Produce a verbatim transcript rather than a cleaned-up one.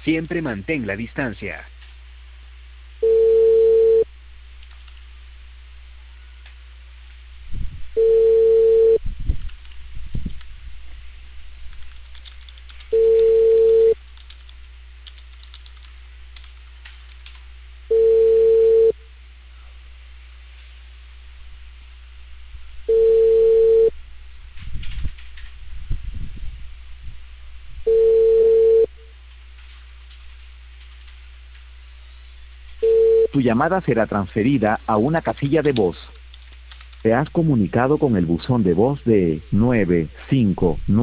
Siempre mantén la distancia. Tu llamada será transferida a una casilla de voz. Te has comunicado con el buzón de voz de nueve cinco nueve.